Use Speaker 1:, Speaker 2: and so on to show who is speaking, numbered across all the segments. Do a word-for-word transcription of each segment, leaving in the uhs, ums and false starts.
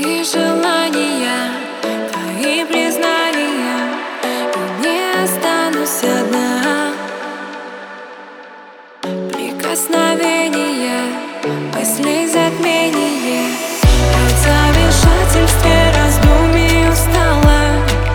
Speaker 1: Твои желания, твои признания, и не останусь одна. Прикосновение, мыслей затмение, от замешательстве раздумий устала.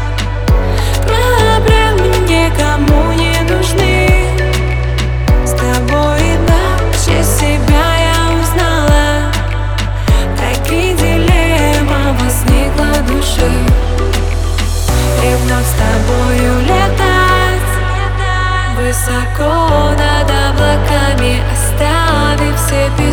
Speaker 1: Проблемы никому не нужны. С тобой иначе себя я узнала. Таки дилемма возникла в душе. И вновь с тобою летать высоко над облаками, оставив все.